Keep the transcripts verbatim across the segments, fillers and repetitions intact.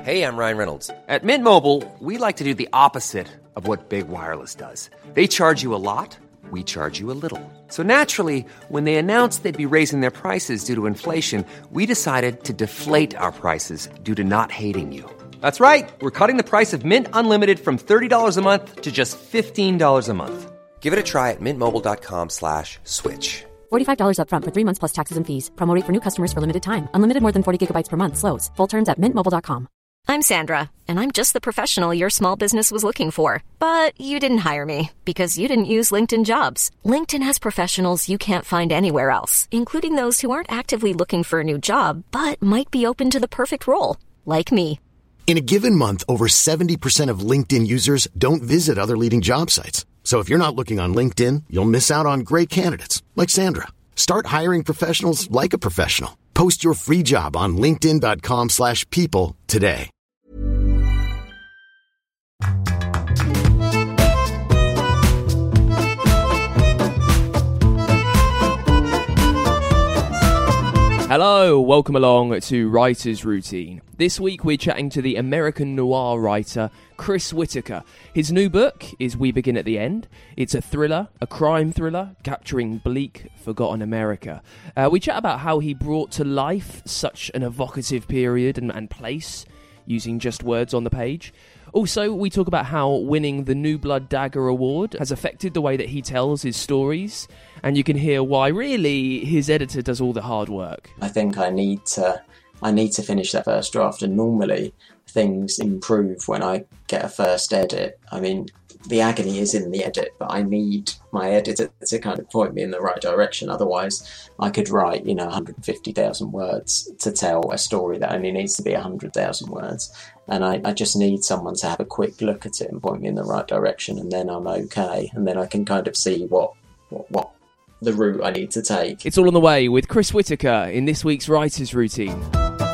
Hey, I'm Ryan Reynolds. At Mint Mobile, we like to do the opposite of what Big Wireless does. They charge you a lot, we charge you a little. So naturally, when they announced they'd be raising their prices due to inflation, we decided to deflate our prices due to not hating you. That's right. We're cutting the price of Mint Unlimited from thirty dollars a month to just fifteen dollars a month. Give it a try at mintmobile.com slash switch. forty-five dollars up front for three months plus taxes and fees. Promo rate for new customers for limited time. Unlimited more than forty gigabytes per month. Slows full terms at mint mobile dot com. I'm Sandra, and I'm just the professional your small business was looking for. But you didn't hire me because you didn't use LinkedIn Jobs. LinkedIn has professionals you can't find anywhere else, including those who aren't actively looking for a new job, but might be open to the perfect role, like me. In a given month, over seventy percent of LinkedIn users don't visit other leading job sites. So if you're not looking on LinkedIn, you'll miss out on great candidates like Sandra. Start hiring professionals like a professional. Post your free job on linkedin.com slash people today. Hello, welcome along to Writer's Routine. This week we're chatting to the American noir writer Chris Whittaker. His new book is We Begin at the End. It's a thriller, a crime thriller, capturing bleak, forgotten America. Uh, we chat about how he brought to life such an evocative period and, and place, using just words on the page. Also, we talk about how winning the New Blood Dagger Award has affected the way that he tells his stories, and you can hear why, really, his editor does all the hard work. I think I need to I need to finish that first draft, and normally things improve when I get a first edit. I mean, the agony is in the edit, but I need my editor to kind of point me in the right direction. Otherwise, I could write, you know, one hundred fifty thousand words to tell a story that only needs to be one hundred thousand words. And I, I just need someone to have a quick look at it and point me in the right direction, and then I'm okay. And then I can kind of see what what, what the route I need to take. It's all on the way with Chris Whittaker in this week's Writer's Routine.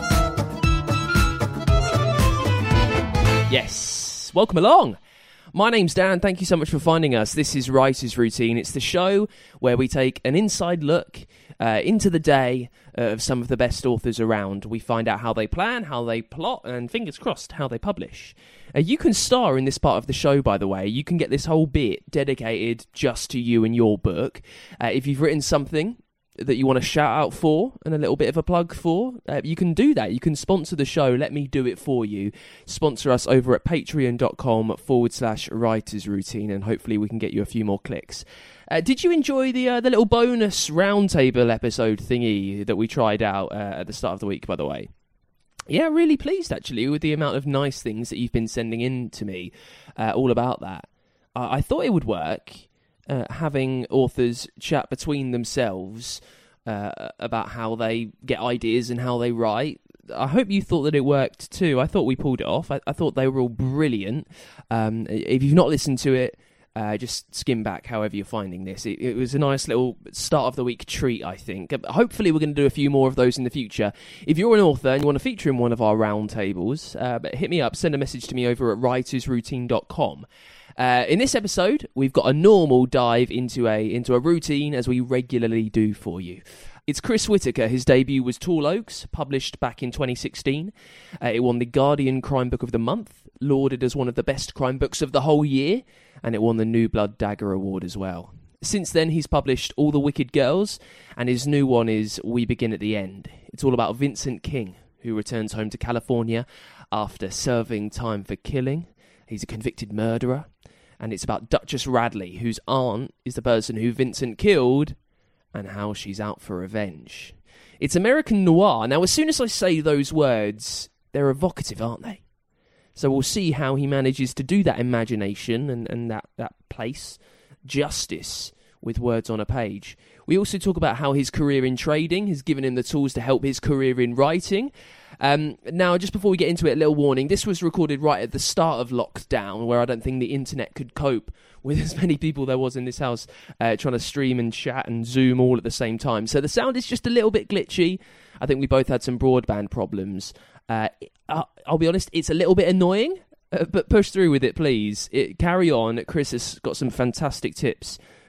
Yes, welcome along. My name's Dan, thank you so much for finding us. This is Writer's Routine. It's the show where we take an inside look uh, into the day uh, of some of the best authors around. We find out how they plan, how they plot, and fingers crossed, how they publish. Uh, you can star in this part of the show, by the way. You can get this whole bit dedicated just to you and your book. Uh, if you've written something that you want to shout out for and a little bit of a plug for, uh, you can do that. You can sponsor the show. Let me do it for you. Sponsor us over at patreon.com forward slash writers routine, and hopefully we can get you a few more clicks. Uh, did you enjoy the uh, the little bonus roundtable episode thingy that we tried out uh, at the start of the week, by the way? Yeah, really pleased, actually, with the amount of nice things that you've been sending in to me uh, all about that. Uh, I thought it would work. Uh, having authors chat between themselves uh, about how they get ideas and how they write. I hope you thought that it worked too. I thought we pulled it off. I, I thought they were all brilliant. Um, if you've not listened to it, uh, just skim back however you're finding this. It, it was a nice little start of the week treat, I think. Hopefully we're going to do a few more of those in the future. If you're an author and you want to feature in one of our roundtables, uh, hit me up, send a message to me over at writers routine dot com. Uh, in this episode, we've got a normal dive into a into a routine as we regularly do for you. It's Chris Whittaker. His debut was Tall Oaks, published back in twenty sixteen. Uh, it won the Guardian Crime Book of the Month, lauded as one of the best crime books of the whole year, and it won the New Blood Dagger Award as well. Since then, he's published All the Wicked Girls, and his new one is We Begin at the End. It's all about Vincent King, who returns home to California after serving time for killing. He's a convicted murderer. And it's about Duchess Radley, whose aunt is the person who Vincent killed, and how she's out for revenge. It's American noir. Now, as soon as I say those words, they're evocative, aren't they? So we'll see how he manages to do that imagination and, and that, that place justice with words on a page. We also talk about how his career in trading has given him the tools to help his career in writing. Um, now, just before we get into it, a little warning. This was recorded right at the start of lockdown, where I don't think the internet could cope with as many people there was in this house uh, trying to stream and chat and Zoom all at the same time. So the sound is just a little bit glitchy. I think we both had some broadband problems. Uh, I'll be honest, it's a little bit annoying, uh, but push through with it, please. It, carry on. Chris has got some fantastic tips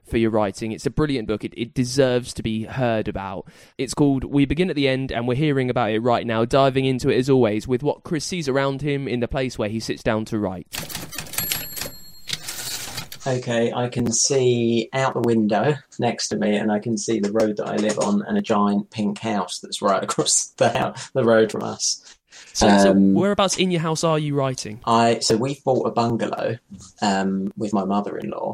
for your writing. It's a brilliant book. It, it deserves to be heard about. It's called We Begin at the End, and we're hearing about it right now, diving into it as always with what Chris sees around him in the place where he sits down to write. Okay, I can see out the window next to me, and I can see the road that I live on and a giant pink house that's right across the house, the road from us. So, um, so whereabouts in your house are you writing? I So we've bought a bungalow um, with my mother-in-law,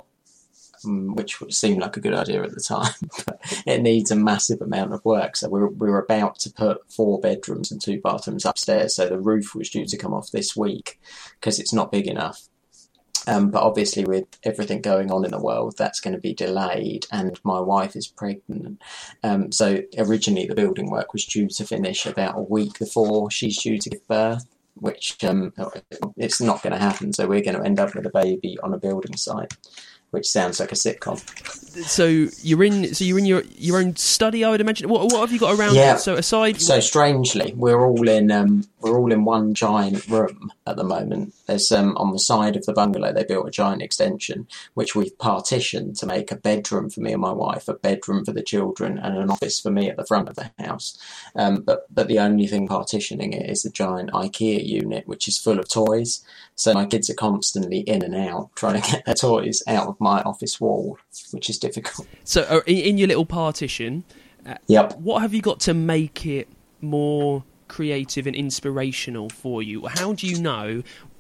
um, which seemed like a good idea at the time, but it needs a massive amount of work. So we're, we're about to put four bedrooms and two bathrooms upstairs, so the roof was due to come off this week because it's not big enough. Um, but obviously with everything going on in the world, that's going to be delayed, and my wife is pregnant. Um, so originally the building work was due to finish about a week before she's due to give birth, which um, it's not going to happen. So we're going to end up with a baby on a building site, which sounds like a sitcom. So you're in. So you're in your your own study, I would imagine. What what have you got around? Yeah. It? So aside. So strangely, we're all in. Um, we're all in one giant room at the moment. There's um on the side of the bungalow they built a giant extension, which we've partitioned to make a bedroom for me and my wife, a bedroom for the children, and an office for me at the front of the house. Um, but but the only thing partitioning it is a giant IKEA unit, which is full of toys. So my kids are constantly in and out trying to get their toys out of my office wall, which is difficult. So uh, in, in your little partition, uh, yep. What have you got to make it more creative and inspirational for you? How do you know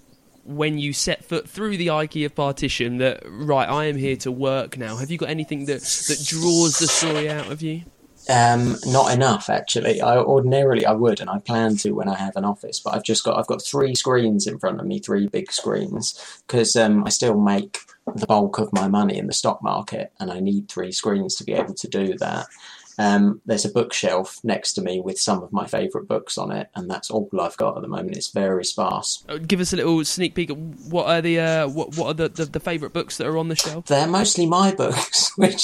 when you set foot through the IKEA partition that, right, I am here to work now? Have you got anything that, that draws the story out of you? Um, not enough, actually. I ordinarily I would, and I plan to when I have an office. But I've just got I've got three screens in front of me, three big screens, because um, I still make the bulk of my money in the stock market, and I need three screens to be able to do that. Um, there's a bookshelf next to me with some of my favourite books on it, and that's all I've got at the moment. It's very sparse. Give us a little sneak peek. What are the uh, what what are the, the, the favourite books that are on the shelf? They're mostly my books, which.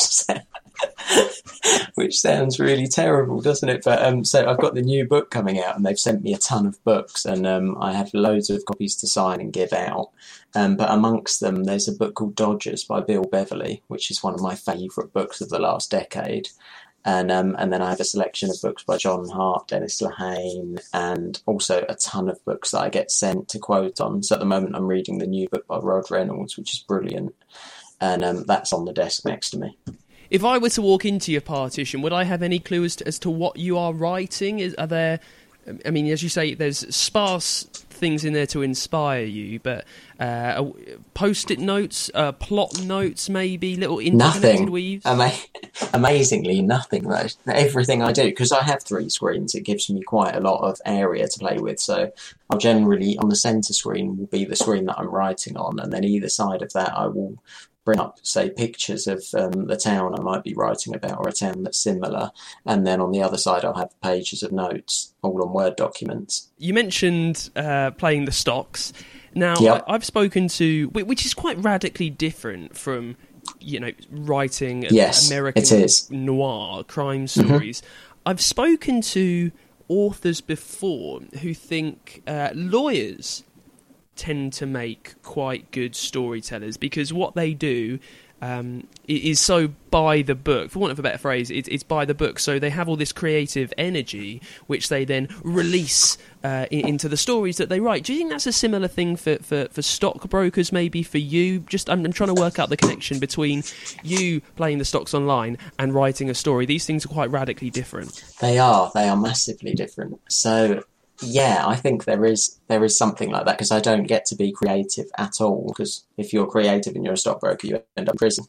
Which sounds really terrible, doesn't it? But um, so I've got the new book coming out, and they've sent me a ton of books, and um, I have loads of copies to sign and give out. Um, but amongst them, there's a book called Dodgers by Bill Beverly, which is one of my favourite books of the last decade. And um, and then I have a selection of books by John Hart, Dennis Lehane, and also a ton of books that I get sent to quote on. So at the moment, I'm reading the new book by Rod Reynolds, which is brilliant, and um, that's on the desk next to me. If I were to walk into your partition, would I have any clue as to, as to what you are writing? Is, are there, I mean, as you say, there's sparse things in there to inspire you, but uh, post-it notes, uh, plot notes, maybe, little interconnected weaves? Ama- amazingly, nothing, though. Everything I do, because I have three screens, it gives me quite a lot of area to play with, so I'll generally, on the centre screen, will be the screen that I'm writing on, and then either side of that I will bring up, say, pictures of um, the town I might be writing about, or a town that's similar, and then on the other side I'll have pages of notes, all on Word documents. You mentioned uh, playing the stocks. Now, yep. I, I've spoken to, which is quite radically different from, you know, writing yes, American it is. noir crime stories. Mm-hmm. I've spoken to authors before who think uh, lawyers tend to make quite good storytellers, because what they do um, is so by the book, for want of a better phrase, it, it's by the book. So they have all this creative energy, which they then release uh, in, into the stories that they write. Do you think that's a similar thing for, for, for stockbrokers, maybe for you? Just I'm, I'm trying to work out the connection between you playing the stocks online and writing a story. These things are quite radically different. They are. They are massively different. So yeah, I think there is there is something like that, because I don't get to be creative at all, because if you're creative and you're a stockbroker, you end up in prison.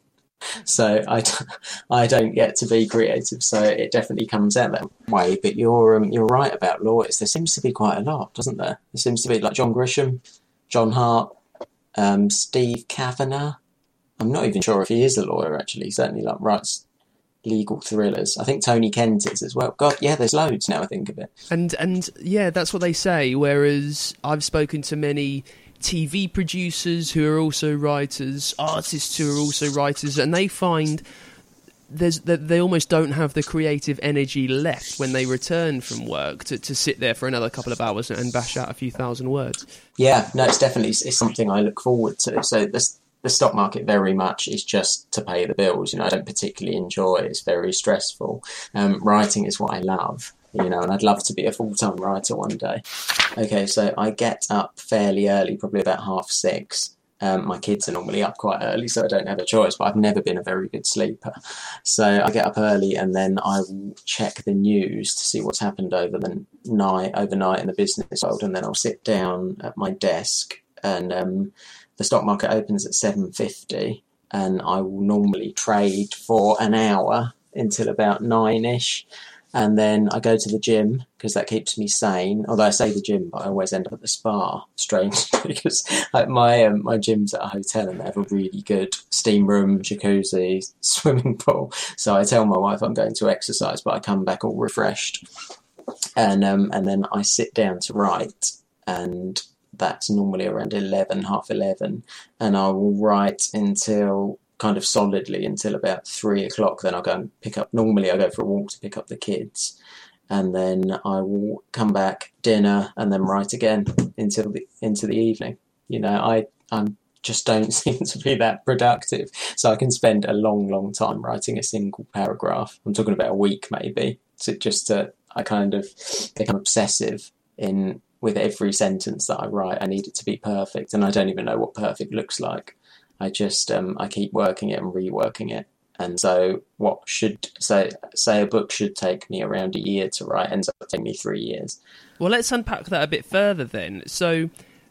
So I, I don't get to be creative, so it definitely comes out that way. But you're um, you're right about lawyers. There seems to be quite a lot, doesn't there? There seems to be like John Grisham, John Hart, um, Steve Kavanagh. I'm not even sure if he is a lawyer, actually. He certainly like writes legal thrillers. I think Tony Kent is as well. God, yeah, there's loads now I think of it. And and yeah, that's what they say. Whereas I've spoken to many T V producers who are also writers, artists who are also writers, and they find there's that they almost don't have the creative energy left when they return from work to, to sit there for another couple of hours and bash out a few thousand words. Yeah, no, it's definitely it's something I look forward to. So this the stock market very much is just to pay the bills. You know, I don't particularly enjoy it. It's very stressful. Um, writing is what I love, you know, and I'd love to be a full-time writer one day. Okay, so I get up fairly early, probably about half six. Um, my kids are normally up quite early, so I don't have a choice, but I've never been a very good sleeper. So I get up early and then I will check the news to see what's happened over the night, overnight in the business world, and then I'll sit down at my desk and um, the stock market opens at seven fifty and I will normally trade for an hour until about nine-ish. And then I go to the gym because that keeps me sane. Although I say the gym, but I always end up at the spa, strangely, because like my um, my gym's at a hotel and they have a really good steam room, jacuzzi, swimming pool. So I tell my wife I'm going to exercise, but I come back all refreshed. And um, and then I sit down to write, and that's normally around eleven, half eleven, and I will write until kind of solidly until about three o'clock. Then I'll go and pick up, normally I go for a walk to pick up the kids, and then I will come back, dinner, and then write again until the into the evening. You know, I I'm just don't seem to be that productive, so I can spend a long long time writing a single paragraph. I'm talking about a week maybe. So just to, I kind of become obsessive in with every sentence that I write. I need it to be perfect, and I don't even know what perfect looks like. I just um, I keep working it and reworking it, and so what should say say a book should take me around a year to write ends up taking me three years. Well, let's unpack that a bit further then. So,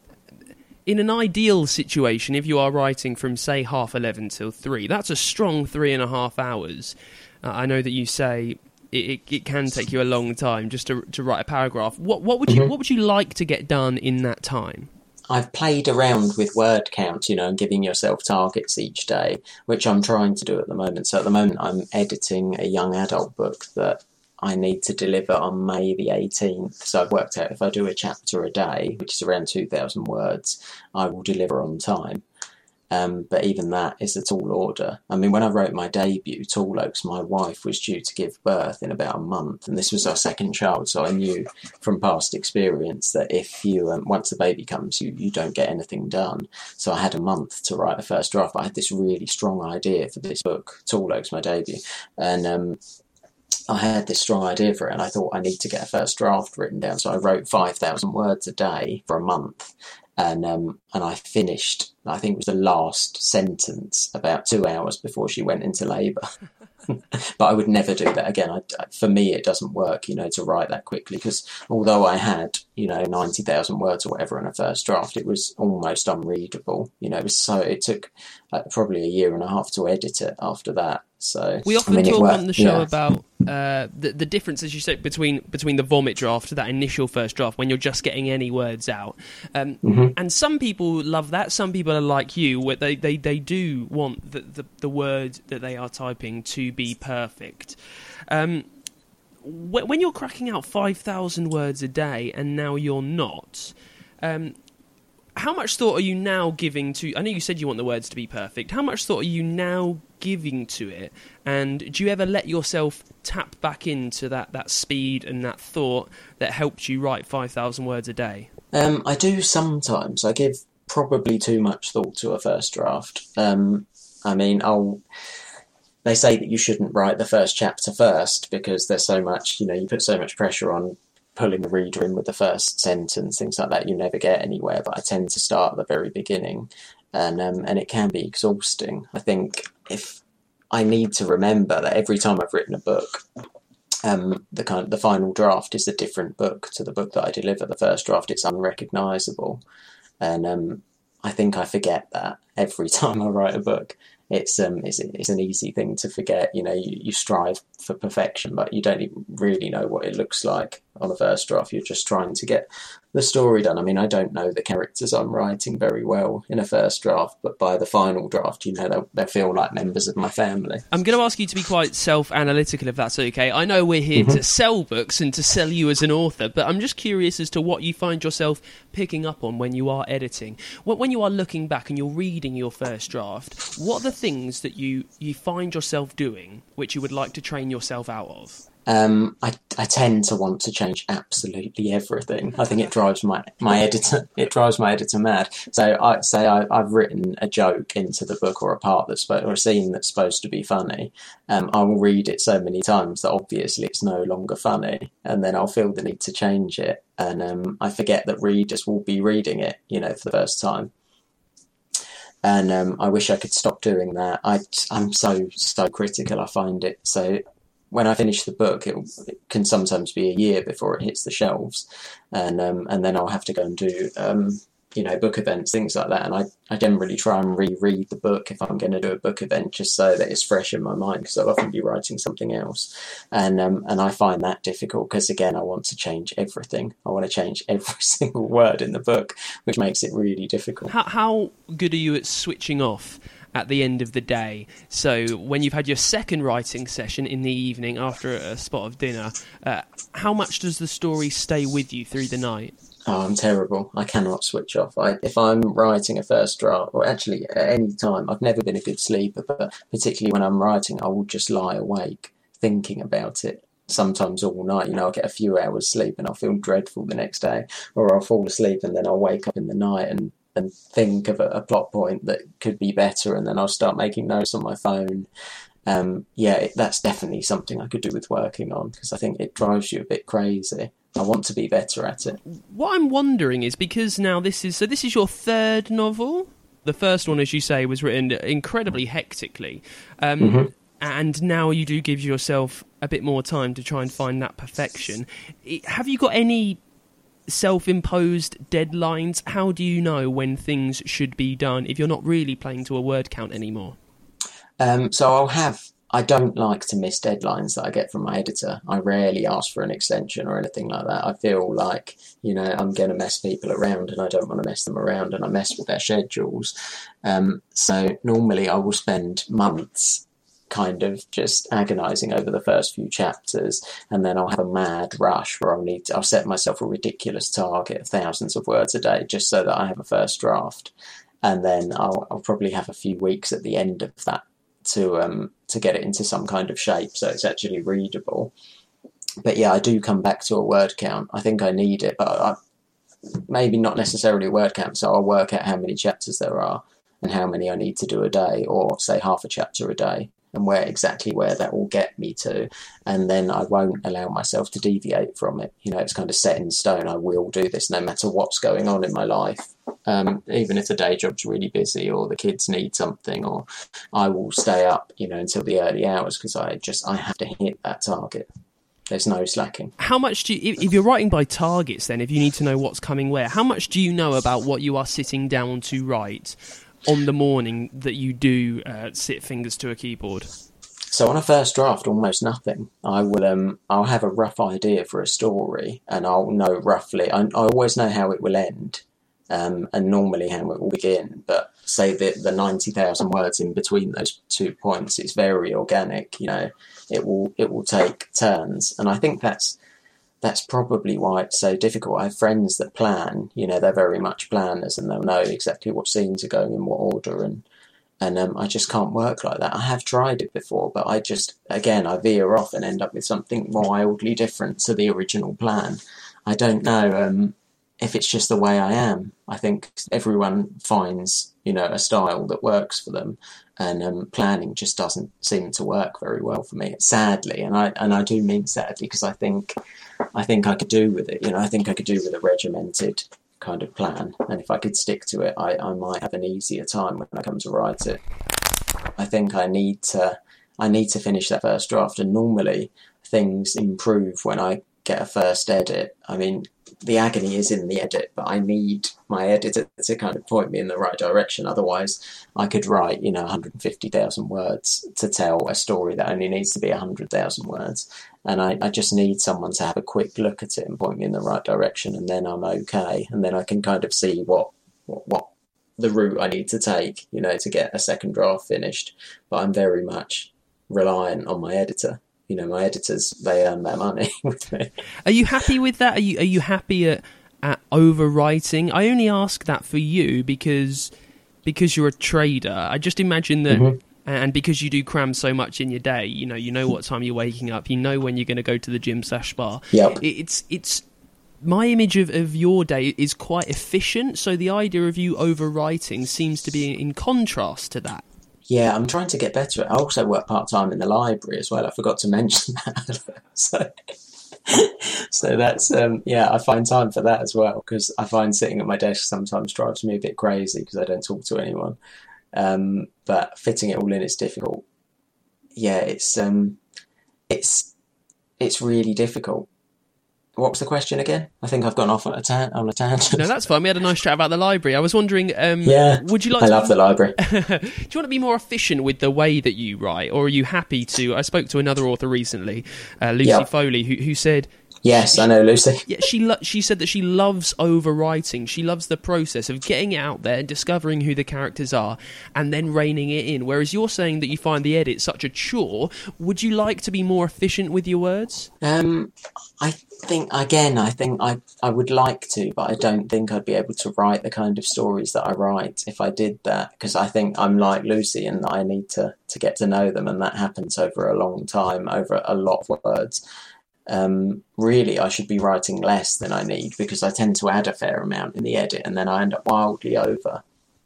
in an ideal situation, if you are writing from say half eleven till three, that's a strong three and a half hours. Uh, I know that you say it, it, it can take you a long time just to to write a paragraph. What what would you mm-hmm. what would you like to get done in that time? I've played around with word count, you know, and giving yourself targets each day, which I'm trying to do at the moment. So at the moment, I'm editing a young adult book that I need to deliver on May the eighteenth. So I've worked out if I do a chapter a day, which is around two thousand words, I will deliver on time. Um, but even that is a tall order. I mean, when I wrote my debut, Tall Oaks, my wife was due to give birth in about a month, and this was our second child. So I knew from past experience that if you, um, once the baby comes, you, you don't get anything done. So I had a month to write the first draft, but I had this really strong idea for this book, Tall Oaks, my debut. And um, I had this strong idea for it, and I thought I need to get a first draft written down. So I wrote five thousand words a day for a month. And um, and I finished, I think it was the last sentence about two hours before she went into labour. But I would never do that again. I, for me, it doesn't work, you know, to write that quickly, because although I had, you know, ninety thousand words or whatever in a first draft, it was almost unreadable. You know, it was so, it took uh, probably a year and a half to edit it after that. So we often I mean, talk worked, on the show yeah. about uh, the, the difference, as you said, between between the vomit draft to that initial first draft when you're just getting any words out. Um, mm-hmm. And some people love that. Some people are like you, where they, they, they do want the, the, the word that they are typing to be perfect. Um, when you're cracking out five thousand words a day and now you're not... Um, how much thought are you now giving to... I know you said you want the words to be perfect. How much thought are you now giving to it? And do you ever let yourself tap back into that, that speed and that thought that helped you write five thousand words a day? Um, I do sometimes. I give probably too much thought to a first draft. Um, I mean, I'll... They say that you shouldn't write the first chapter first because there's so much, you know, you put so much pressure on pulling the reader in with the first sentence, things like that. You never get anywhere, but I tend to start at the very beginning, and um, and it can be exhausting. I think if I need to remember that every time I've written a book, um, the kind of, the final draft is a different book to the book that I deliver. The first draft, it's unrecognisable, and um, I think I forget that every time I write a book. It's um, it's it's an easy thing to forget. You know, you, you strive for perfection, but you don't even really know what it looks like on a first draft. You're just trying to get the story done. I mean, I don't know the characters I'm writing very well in a first draft, but by the final draft, you know, they'll, they'll feel like members of my family. I'm going to ask you to be quite self-analytical, if that's okay. I know we're here mm-hmm. to sell books and to sell you as an author, but I'm just curious as to what you find yourself picking up on when you are editing. When you are looking back and you're reading your first draft, what are the things that you, you find yourself doing which you would like to train yourself out of? Um, I, I tend to want to change absolutely everything. I think it drives my, my editor it drives my editor mad. So I say I, I've written a joke into the book, or a part that's supposed, or a scene that's supposed to be funny. Um, I will read it so many times that obviously it's no longer funny, and then I'll feel the need to change it, and um, I forget that readers will be reading it, you know, for the first time. And um, I wish I could stop doing that. I, I'm so so critical. I find it so. When I finish the book, it, it can sometimes be a year before it hits the shelves, and um, and then I'll have to go and do um, you know, book events, things like that. And I, I generally try and reread the book if I'm going to do a book event, just so that it's fresh in my mind, because I'll often be writing something else, and um, and I find that difficult because, again, I want to change everything. I want to change every single word in the book, which makes it really difficult. How, how good are you at switching off at the end of the day? So when you've had your second writing session in the evening after a spot of dinner, uh, how much does the story stay with you through the night? Oh, I'm terrible. I cannot switch off. I, if I'm writing a first draft, or actually at any time, I've never been a good sleeper, but particularly when I'm writing, I will just lie awake thinking about it, sometimes all night. You know, I'll get a few hours sleep and I'll feel dreadful the next day, or I'll fall asleep and then I'll wake up in the night and and think of a, a plot point that could be better, and then I'll start making notes on my phone. Um, yeah, it, that's definitely something I could do with working on, because I think it drives you a bit crazy. I want to be better at it. What I'm wondering is, because now this is, so this is your third novel? The first one, as you say, was written incredibly hectically. Um, mm-hmm. And now you do give yourself a bit more time to try and find that perfection. Have you got any self-imposed deadlines? How do you know when things should be done if you're not really playing to a word count anymore? Um, so I'll have, I don't like to miss deadlines that I get from my editor. I rarely ask for an extension or anything like that. I feel like, you know, I'm going to mess people around, and I don't want to mess them around, and I mess with their schedules. Um, so normally I will spend months kind of just agonising over the first few chapters, and then I'll have a mad rush where I'll need to, I'll set myself a ridiculous target of thousands of words a day just so that I have a first draft, and then I'll, I'll probably have a few weeks at the end of that to um to get it into some kind of shape so it's actually readable. But yeah, I do come back to a word count. I think I need it, but I, maybe not necessarily a word count, so I'll work out how many chapters there are and how many I need to do a day, or say half a chapter a day, and where exactly where that will get me to, and then I won't allow myself to deviate from it. You know, it's kind of set in stone. I will do this no matter what's going on in my life, um, even if the day job's really busy or the kids need something, or I will stay up, you know, until the early hours, because I just I have to hit that target. There's no slacking. How much do you, if, if you're writing by targets, then if you need to know what's coming where, how much do you know about what you are sitting down to write on the morning that you do uh, sit fingers to a keyboard? So on a first draft, almost nothing. I will, um, I'll have a rough idea for a story, and I'll know roughly. I, I always know how it will end, um, and normally how it will begin. But say that the ninety thousand words in between those two points, it's very organic. You know, it will it will take turns, and I think that's. That's probably why it's so difficult. I have friends that plan, you know, they're very much planners, and they'll know exactly what scenes are going in what order, and and um, I just can't work like that. I have tried it before, but I just, again, I veer off and end up with something wildly different to the original plan. I don't know um, if it's just the way I am. I think everyone finds, you know, a style that works for them, and um, planning just doesn't seem to work very well for me, sadly. And I and I do mean sadly, because I think I think I could do with it. You know, I think I could do with a regimented kind of plan, and if I could stick to it, I, I might have an easier time when I come to write it. I think I need to I need to finish that first draft, and normally things improve when I get a first edit. I mean, the agony is in the edit, but I need my editor to kind of point me in the right direction. Otherwise, I could write, you know, one hundred fifty thousand words to tell a story that only needs to be one hundred thousand words. And I, I just need someone to have a quick look at it and point me in the right direction, and then I'm okay. And then I can kind of see what, what, what the route I need to take, you know, to get a second draft finished. But I'm very much reliant on my editor. You know, my editors, they earn their money with me. Are you happy with that? Are you are you happy at, at overwriting? I only ask that for you because because you're a trader. I just imagine that mm-hmm. And because you do cram so much in your day, you know, you know what time you're waking up, you know when you're going to go to the gym slash spa. Yep. It's it's my image of, of your day is quite efficient, so the idea of you overwriting seems to be in contrast to that. Yeah, I'm trying to get better. I also work part-time in the library as well. I forgot to mention that. so, so that's, um, yeah, I find time for that as well, because I find sitting at my desk sometimes drives me a bit crazy because I don't talk to anyone. Um, but fitting it all in is difficult. Yeah, it's um, it's it's really difficult. What was the question again? I think I've gone off on a, tan- on a tangent. No, that's fine. We had a nice chat about the library. I was wondering, um, yeah, would you like I to love the library. Do you want to be more efficient with the way that you write, or are you happy to... I spoke to another author recently, uh, Lucy yep. Foley, who, who said... Yes, she, I know Lucy. Yeah, she lo- she said that she loves overwriting. She loves the process of getting it out there, discovering who the characters are, and then reining it in. Whereas you're saying that you find the edit such a chore. Would you like to be more efficient with your words? Um, I think, again, I think I, I would like to, but I don't think I'd be able to write the kind of stories that I write if I did that, because I think I'm like Lucy and I need to, to get to know them, and that happens over a long time, over a lot of words. Um, really, I should be writing less than I need, because I tend to add a fair amount in the edit and then I end up wildly over.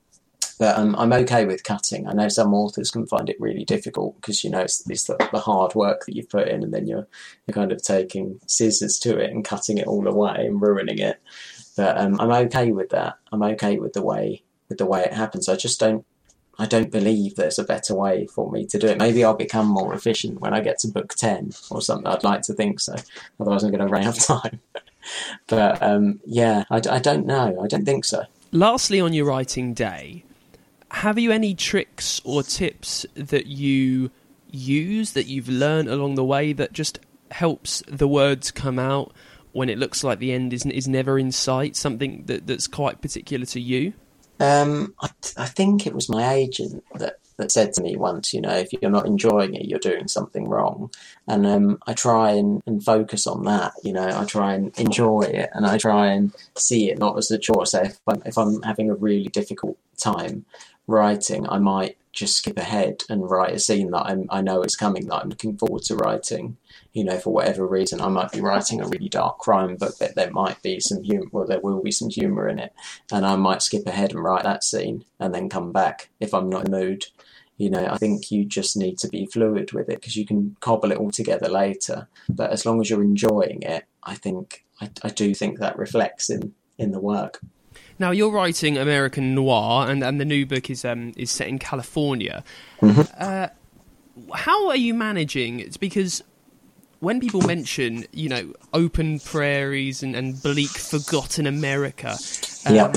But um, I'm okay with cutting. I know some authors can find it really difficult because, you know, it's, it's the, the hard work that you've put in, and then you're, you're kind of taking scissors to it and cutting it all away and ruining it. But um, I'm okay with that. I'm okay with the way with the way it happens. I just don't I don't believe there's a better way for me to do it. Maybe I'll become more efficient when I get to book ten or something. I'd like to think so. Otherwise I'm going to run out of time. But um, yeah, I, I don't know. I don't think so. Lastly, on your writing day, have you any tricks or tips that you use, that you've learned along the way, that just helps the words come out when it looks like the end is, is never in sight? Something that, that's quite particular to you? Um, I, I think it was my agent that, that said to me once, you know, if you're not enjoying it, you're doing something wrong. And um, I try and, and focus on that, you know, I try and enjoy it, and I try and see it not as a chore. So if I'm, if I'm having a really difficult time writing, I might just skip ahead and write a scene that I'm, I know is coming, that I'm looking forward to writing. You know, for whatever reason, I might be writing a really dark crime book, but there might be some humour, well, there will be some humour in it, and I might skip ahead and write that scene and then come back if I'm not in the mood. You know, I think you just need to be fluid with it, because you can cobble it all together later. But as long as you're enjoying it, I think, I, I do think that reflects in, in the work. Now, you're writing American noir, and, and the new book is um, is set in California. Mm-hmm. Uh, how are you managing? It's because when people mention, you know, open prairies and, and bleak, forgotten America, um, yep.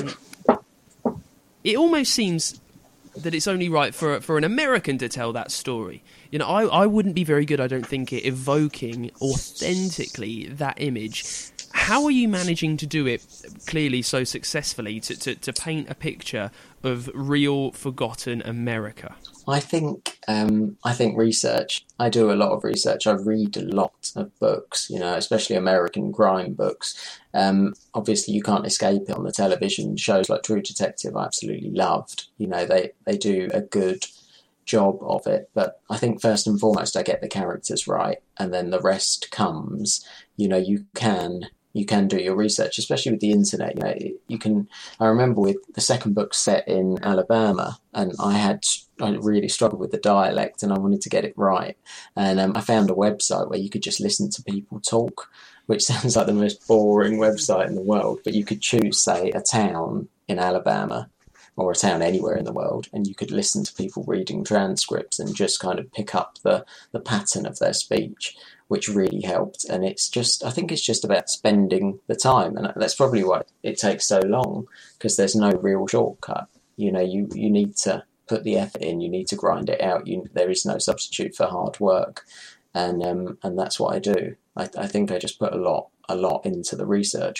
it almost seems that it's only right for for an American to tell that story. You know, I, I wouldn't be very good, I don't think, at evoking authentically that image. How are you managing to do it clearly so successfully, to, to, to paint a picture of real, forgotten America? I think um, I think research. I do a lot of research. I read a lot of books, you know, especially American crime books. Um, obviously, you can't escape it on the television. Shows like True Detective, I absolutely loved. You know, they, they do a good job of it. But I think first and foremost, I get the characters right, and then the rest comes. You know, you can... you can do your research, especially with the internet. You know, you can. I remember with the second book set in Alabama, and I had I really struggled with the dialect, and I wanted to get it right. And um, I found a website where you could just listen to people talk, which sounds like the most boring website in the world. But you could choose, say, a town in Alabama or a town anywhere in the world, and you could listen to people reading transcripts and just kind of pick up the the pattern of their speech, which really helped. And it's just, I think it's just about spending the time. And that's probably why it takes so long, because there's no real shortcut. You know, you, you need to put the effort in, you need to grind it out. You, there is no substitute for hard work. And um, and that's what I do. I, I think I just put a lot, a lot into the research.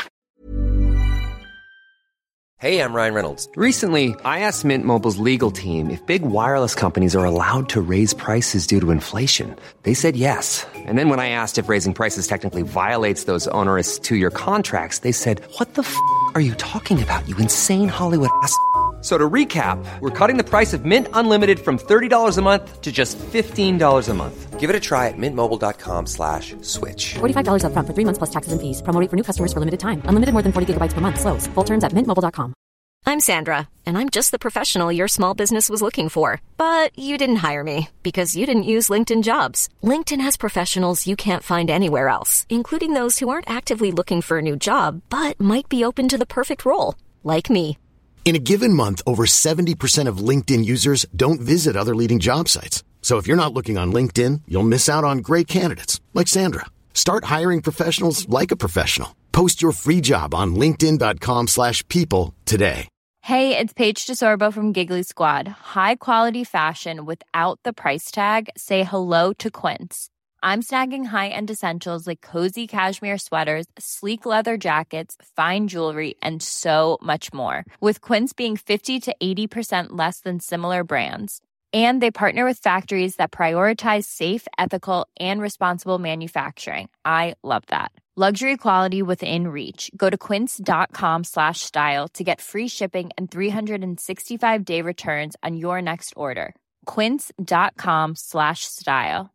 Hey, I'm Ryan Reynolds. Recently, I asked Mint Mobile's legal team if big wireless companies are allowed to raise prices due to inflation. They said yes. And then when I asked if raising prices technically violates those onerous two-year contracts, they said, "What the f*** are you talking about, you insane Hollywood ass f- So to recap, we're cutting the price of Mint Unlimited from thirty dollars a month to just fifteen dollars a month. Give it a try at mintmobile.com slash switch. forty-five dollars up front for three months plus taxes and fees. Promo rate for new customers for limited time. Unlimited more than forty gigabytes per month. Slows full terms at mint mobile dot com. I'm Sandra, and I'm just the professional your small business was looking for. But you didn't hire me because you didn't use LinkedIn Jobs. LinkedIn has professionals you can't find anywhere else, including those who aren't actively looking for a new job, but might be open to the perfect role, like me. In a given month, over seventy percent of LinkedIn users don't visit other leading job sites. So if you're not looking on LinkedIn, you'll miss out on great candidates like Sandra. Start hiring professionals like a professional. Post your free job on linkedin.com slash people today. Hey, it's Paige DeSorbo from Giggly Squad. High quality fashion without the price tag. Say hello to Quince. I'm snagging high-end essentials like cozy cashmere sweaters, sleek leather jackets, fine jewelry, and so much more. With Quince being fifty to eighty percent less than similar brands. And they partner with factories that prioritize safe, ethical, and responsible manufacturing. I love that. Luxury quality within reach. Go to quince.com slash style to get free shipping and three sixty-five day returns on your next order. Quince.com slash style.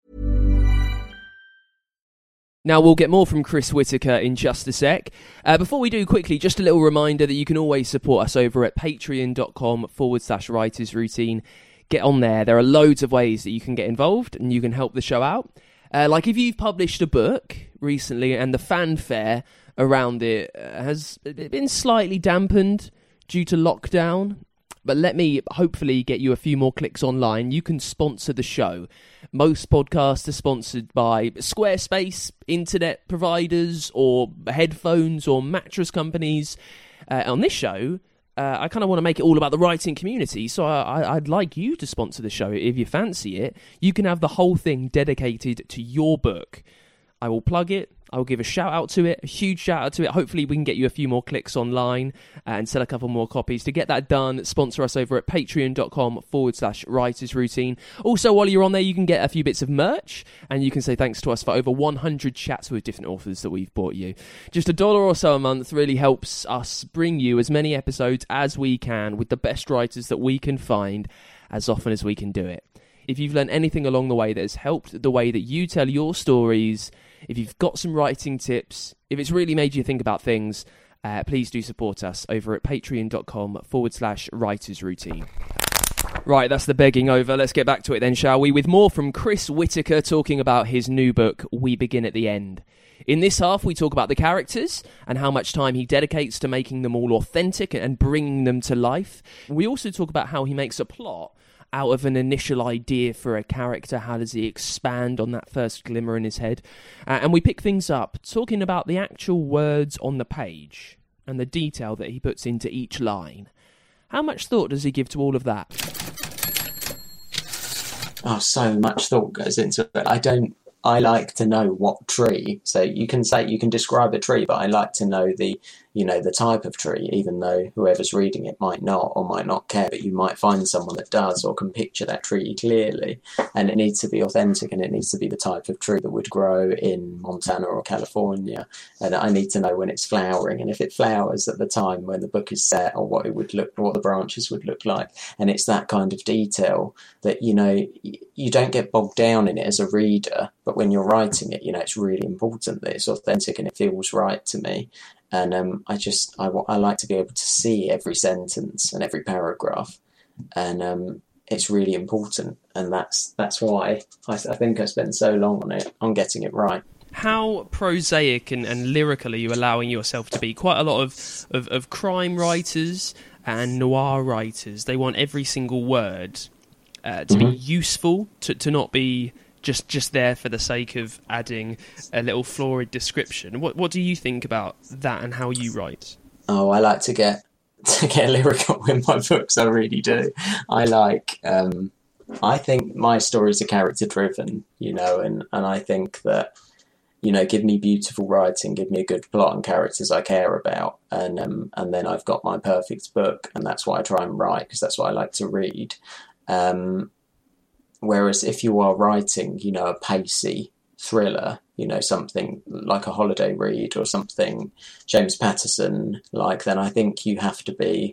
Now, we'll get more from Chris Whitaker in just a sec. Uh, before we do, quickly, just a little reminder that you can always support us over at patreon.com forward slash writers routine. Get on there. There are loads of ways that you can get involved and you can help the show out. Uh, like if you've published a book recently and the fanfare around it has been slightly dampened due to lockdown, but let me hopefully get you a few more clicks online. You can sponsor the show. Most podcasts are sponsored by Squarespace, internet providers, or headphones, or mattress companies. Uh, on this show, uh, I kind of want to make it all about the writing community, so I, I'd like you to sponsor the show if you fancy it. You can have the whole thing dedicated to your book. I will plug it. I will give a shout out to it, a huge shout out to it. Hopefully we can get you a few more clicks online and sell a couple more copies. To get that done, sponsor us over at patreon.com forward slash writers routine. Also, while you're on there, you can get a few bits of merch and you can say thanks to us for over one hundred chats with different authors that we've brought you. Just a dollar or so a month really helps us bring you as many episodes as we can with the best writers that we can find as often as we can do it. If you've learned anything along the way that has helped the way that you tell your stories, if you've got some writing tips, if it's really made you think about things, uh, please do support us over at patreon.com forward slash writers routine. Right, that's the begging over. Let's get back to it then, shall we? With more from Chris Whitaker talking about his new book, We Begin at the End. In this half, we talk about the characters and how much time he dedicates to making them all authentic and bringing them to life. We also talk about how he makes a plot out of an initial idea for a character. How does he expand on that first glimmer in his head? Uh, and we pick things up talking about the actual words on the page and the detail that he puts into each line. How much thought does he give to all of that? Oh, so much thought goes into it. I don't I like to know what tree. So you can say, you can describe a tree, but I like to know the, you know, the type of tree, even though whoever's reading it might not or might not care, but you might find someone that does or can picture that tree clearly. And it needs to be authentic, and it needs to be the type of tree that would grow in Montana or California. And I need to know when it's flowering, and if it flowers at the time when the book is set, or what it would look, what the branches would look like. And it's that kind of detail that, you know, you don't get bogged down in it as a reader, but when you're writing it, you know, it's really important that it's authentic and it feels right to me. And um, I just, I, I like to be able to see every sentence and every paragraph. And um, it's really important. And that's that's why I, I think I spent so long on it, on getting it right. How prosaic and, and lyrical are you allowing yourself to be? Quite a lot of, of, of crime writers and noir writers, they want every single word uh, to mm-hmm. be useful, to, to not be just just there for the sake of adding a little florid description. What what do you think about that and how you write? Oh, I like to get to get lyrical in my books. I really do. I like. Um, I think my stories are character driven, you know, and, and I think that, you know, give me beautiful writing, give me a good plot and characters I care about, and um, and then I've got my perfect book, and that's what I try and write, because that's what I like to read. Um, Whereas if you are writing, you know, a pacey thriller, you know, something like a holiday read or something James Patterson like, then I think you have to be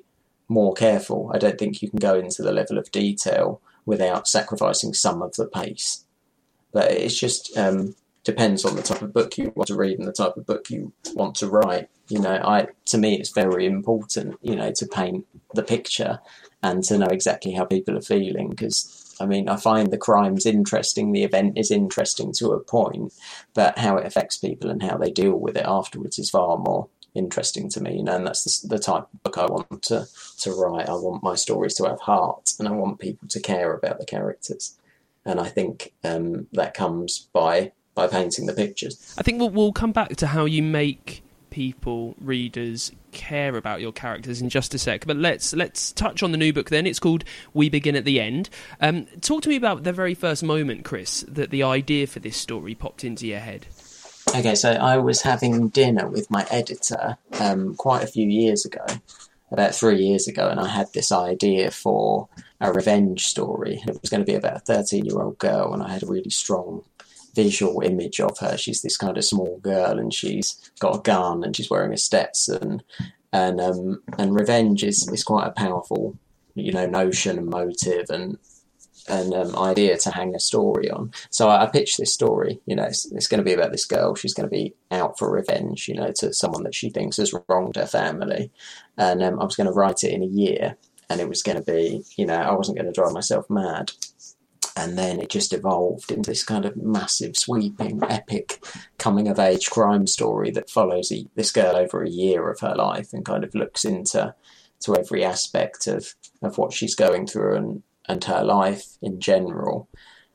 more careful. I don't think you can go into the level of detail without sacrificing some of the pace. But it's just um, depends on the type of book you want to read and the type of book you want to write. You know, I to me it's very important, you know, to paint the picture and to know exactly how people are feeling. Because, I mean, I find the crime's interesting, the event is interesting to a point, but how it affects people and how they deal with it afterwards is far more interesting to me, you know, and that's the, the type of book I want to, to write. I want my stories to have heart, and I want people to care about the characters. And I think um, that comes by by painting the pictures. I think we'll, we'll come back to how you make people, readers, care about your characters in just a sec. But let's let's touch on the new book then. It's called We Begin at the End. Um, talk to me about the very first moment, Chris, that the idea for this story popped into your head. Okay, so I was having dinner with my editor um, quite a few years ago, about three years ago, and I had this idea for a revenge story. It was going to be about a thirteen-year-old girl, and I had a really strong visual image of her. She's this kind of small girl, and she's got a gun, and she's wearing a Stetson, and um, and revenge is, is quite a powerful, you know, notion and motive and and um, idea to hang a story on. So I, I pitched this story. You know, it's, it's going to be about this girl. She's going to be out for revenge, you know, to someone that she thinks has wronged her family, and um, I was going to write it in a year, and it was going to be, you know, I wasn't going to drive myself mad. And then it just evolved into this kind of massive, sweeping, epic coming-of-age crime story that follows a, this girl over a year of her life and kind of looks into to every aspect of, of what she's going through and, and her life in general.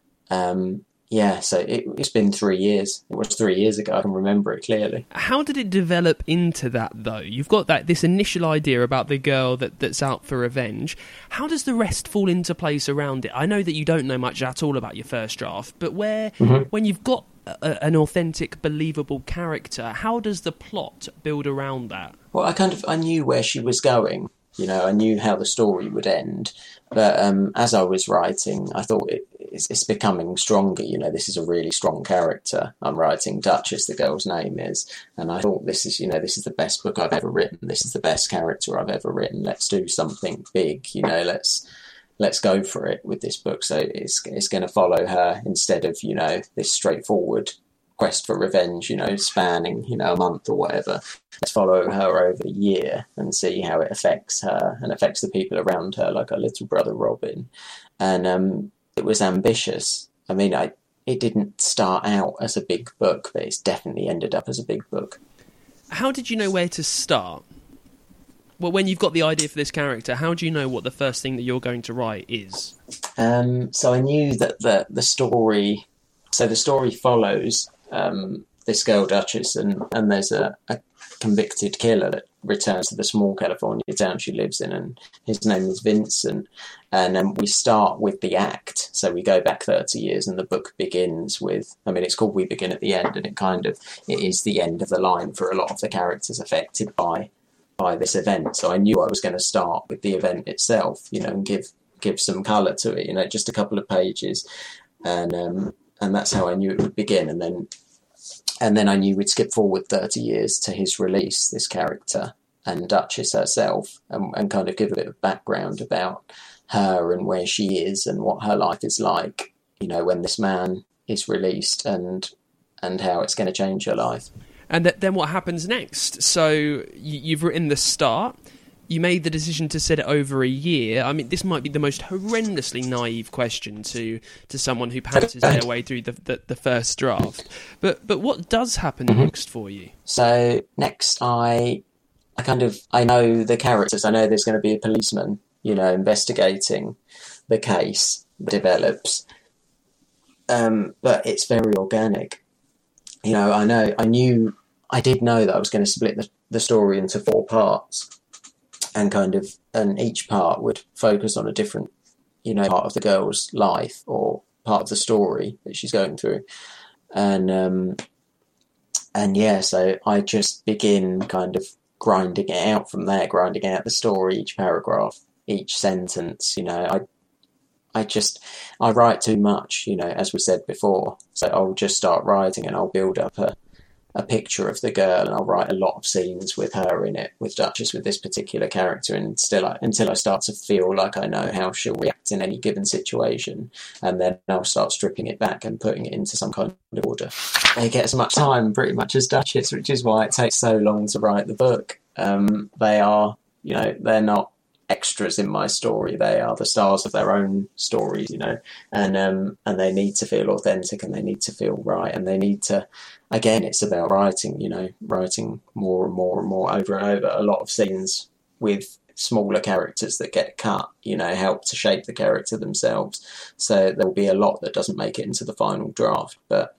Um, yeah, so it, it's been three years. It was three years ago. I can remember it clearly. How did it develop into that, though? You've got that this initial idea about the girl that, that's out for revenge. How does the rest fall into place around it? I know that you don't know much at all about your first draft, but where mm-hmm. when you've got a, an authentic, believable character, how does the plot build around that? Well, I kind of I knew where she was going. You know, I knew how the story would end, but um, as I was writing, I thought it, it's, it's becoming stronger. You know, this is a really strong character. I'm writing Duchess, the girl's name is, and I thought this is, you know, this is the best book I've ever written. This is the best character I've ever written. Let's do something big. You know, let's let's go for it with this book. So it's it's going to follow her instead of, you know, this straightforward quest for revenge, you know, spanning, you know, a month or whatever. Let's follow her over a year and see how it affects her and affects the people around her, like her little brother Robin. And um, it was ambitious. I mean, I it didn't start out as a big book, but it's definitely ended up as a big book. How did you know where to start? Well, when you've got the idea for this character, how do you know what the first thing that you're going to write is? Um, so I knew that the the story, so the story follows Um, this girl Duchess, and, and there's a, a convicted killer that returns to the small California town she lives in, and his name is Vincent. And um, we start with the act, so we go back thirty years, and the book begins with, I mean, it's called We Begin at the End, and it kind of, it is the end of the line for a lot of the characters affected by by this event. So I knew I was going to start with the event itself, you know, and give give some colour to it, you know, just a couple of pages, and um, and that's how I knew it would begin. And then And then I knew we'd skip forward thirty years to his release, this character, and Duchess herself, and, and kind of give a bit of background about her and where she is and what her life is like, you know, when this man is released, and and how it's going to change her life. And th- then what happens next? So you, you've written the start. You made the decision to set it over a year. I mean, this might be the most horrendously naive question to, to someone who pantses their way through the, the, the first draft. But but what does happen mm-hmm. next for you? So next, I I kind of I know the characters. I know there's going to be a policeman, you know, investigating the case that develops. Um, but it's very organic. You know, I know I knew I did know that I was going to split the, the story into four parts. And kind of, and each part would focus on a different, you know, part of the girl's life or part of the story that she's going through. And, um, and yeah, so I just begin kind of grinding it out from there, grinding out the story, each paragraph, each sentence, you know, I, I just, I write too much, you know, as we said before. So I'll just start writing and I'll build up a, a picture of the girl, and I'll write a lot of scenes with her in it, with Duchess, with this particular character, and still I, until I start to feel like I know how she'll react in any given situation, and then I'll start stripping it back and putting it into some kind of order. They get as much time pretty much as Duchess, which is why it takes so long to write the book. Um, they are, you know, they're not extras in my story. They are the stars of their own stories, you know, and um, and they need to feel authentic, and they need to feel right, and they need to, again, it's about writing, you know, writing more and more and more over and over. A lot of scenes with smaller characters that get cut, you know, help to shape the character themselves. So there will be a lot that doesn't make it into the final draft, but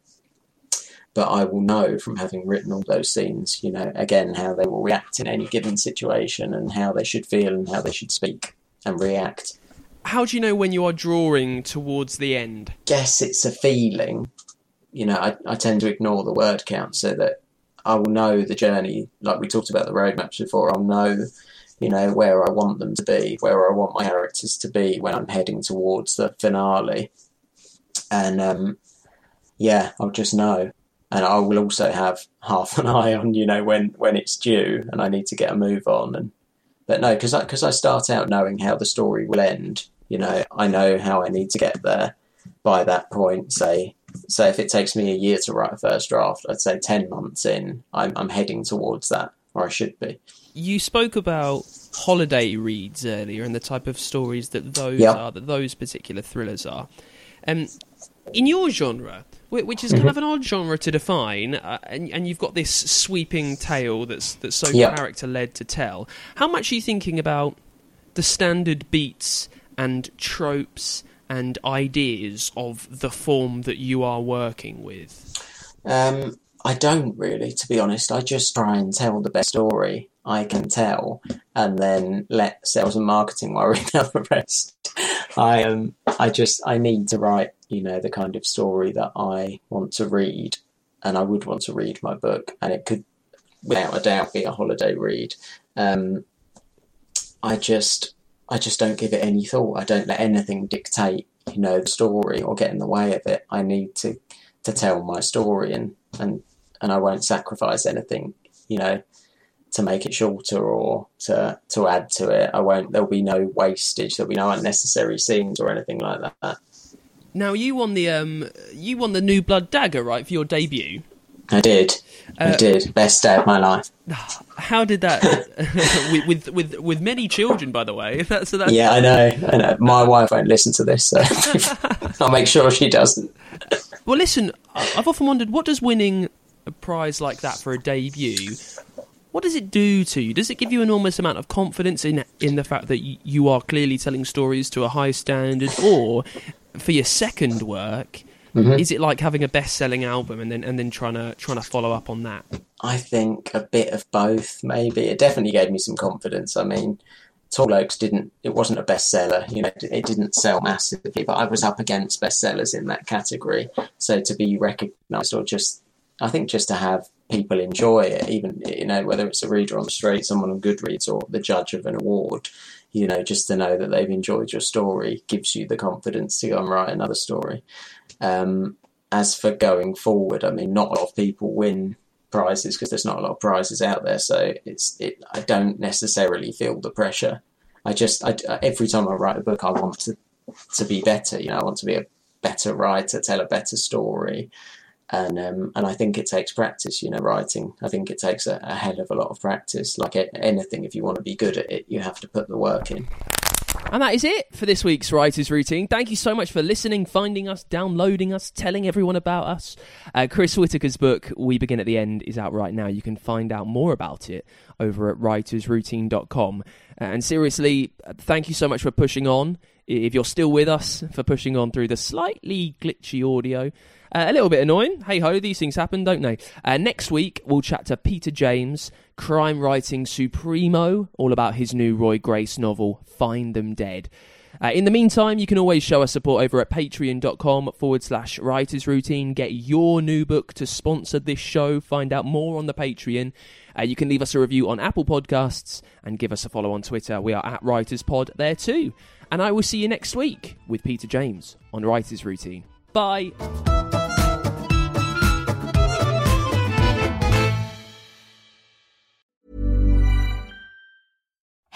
but I will know from having written all those scenes, you know, again, how they will react in any given situation, and how they should feel and how they should speak and react. How do you know when you are drawing towards the end? Guess it's a feeling. You know, I, I tend to ignore the word count, so that I will know the journey, like we talked about the roadmaps before. I'll know, you know, where I want them to be, where I want my characters to be when I'm heading towards the finale. And, um, yeah, I'll just know. And I will also have half an eye on, you know, when, when it's due and I need to get a move on. And But no, because I, cause I start out knowing how the story will end. You know, I know how I need to get there by that point. Say, say if it takes me a year to write a first draft, I'd say ten months in, I'm, I'm heading towards that, or I should be. You spoke about holiday reads earlier and the type of stories that those yep. are, that those particular thrillers are. Um, in your genre, which is kind mm-hmm. of an odd genre to define, uh, and, and you've got this sweeping tale that's that's so yep. character-led to tell, how much are you thinking about the standard beats and tropes and ideas of the form that you are working with? Um, I don't really, to be honest. I just try and tell the best story I can tell, and then let sales and marketing worry about the rest. I um, I just I need to write, you know, the kind of story that I want to read, and I would want to read my book, and it could, without a doubt, be a holiday read. Um, I just I just don't give it any thought. I don't let anything dictate, you know, the story or get in the way of it. I need to to tell my story, and and and I won't sacrifice anything, you know, to make it shorter or to to add to it. I won't. There'll be no wastage. There'll be no unnecessary scenes or anything like that. Now, you won the um, you won the New Blood Dagger, right, for your debut? I did. Uh, I did. Best day of my life. How did that? with, with with with many children, by the way. That's, so that's... Yeah, I know. I know. My wife won't listen to this, so I'll make sure she doesn't. Well, listen. I've often wondered, what does winning a prize like that for a debut, what does it do to you? Does it give you an enormous amount of confidence in in the fact that you are clearly telling stories to a high standard, or for your second work, mm-hmm. is it like having a best-selling album and then and then trying to trying to follow up on that? I think a bit of both, maybe. It definitely gave me some confidence. I mean, Tall Oaks didn't. It wasn't a bestseller. You know, it didn't sell massively, but I was up against bestsellers in that category. So to be recognised, or just, I think, just to have people enjoy it, even, you know, whether it's a reader on the street, someone on Goodreads, or the judge of an award, you know, just to know that they've enjoyed your story gives you the confidence to go and write another story. Um, as for going forward, I mean, not a lot of people win prizes because there's not a lot of prizes out there. So it's, it, I don't necessarily feel the pressure. I just, I, every time I write a book, I want to, to be better. You know, I want to be a better writer, tell a better story. And um, and I think it takes practice, you know, writing. I think it takes a, a hell of a lot of practice. Like anything, if you want to be good at it, you have to put the work in. And that is it for this week's Writer's Routine. Thank you so much for listening, finding us, downloading us, telling everyone about us. Uh, Chris Whitaker's book, We Begin at the End, is out right now. You can find out more about it over at writers routine dot com. Uh, and seriously, thank you so much for pushing on. If you're still with us, for pushing on through the slightly glitchy audio. Uh, a little bit annoying. Hey-ho, these things happen, don't they? Uh, next week, we'll chat to Peter James, crime writing supremo, all about his new Roy Grace novel, Find Them Dead. Uh, in the meantime, you can always show us support over at patreon.com forward slash writers routine. Get your new book to sponsor this show. Find out more on the Patreon. Uh, you can leave us a review on Apple Podcasts and give us a follow on Twitter. We are at WritersPod there too. And I will see you next week with Peter James on Writer's Routine. Bye.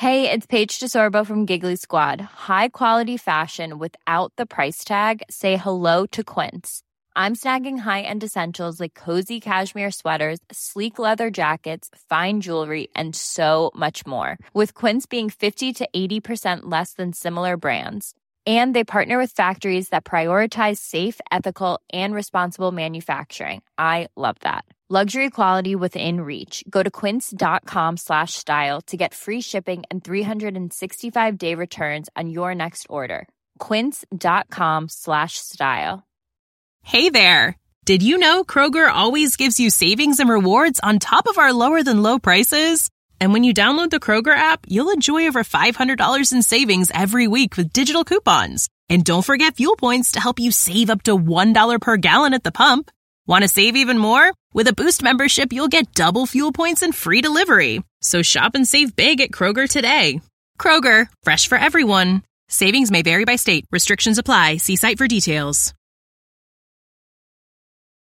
Hey, it's Paige DeSorbo from Giggly Squad. High quality fashion without the price tag. Say hello to Quince. I'm snagging high-end essentials like cozy cashmere sweaters, sleek leather jackets, fine jewelry, and so much more. With Quince being fifty to eighty percent less than similar brands. And they partner with factories that prioritize safe, ethical, and responsible manufacturing. I love that. Luxury quality within reach. Go to quince.com slash style to get free shipping and three sixty-five day returns on your next order. Quince.com slash style. Hey there. Did you know Kroger always gives you savings and rewards on top of our lower than low prices? And when you download the Kroger app, you'll enjoy over five hundred dollars in savings every week with digital coupons. And don't forget fuel points to help you save up to one dollar per gallon at the pump. Want to save even more? With a Boost membership, you'll get double fuel points and free delivery. So shop and save big at Kroger today. Kroger, fresh for everyone. Savings may vary by state. Restrictions apply. See site for details.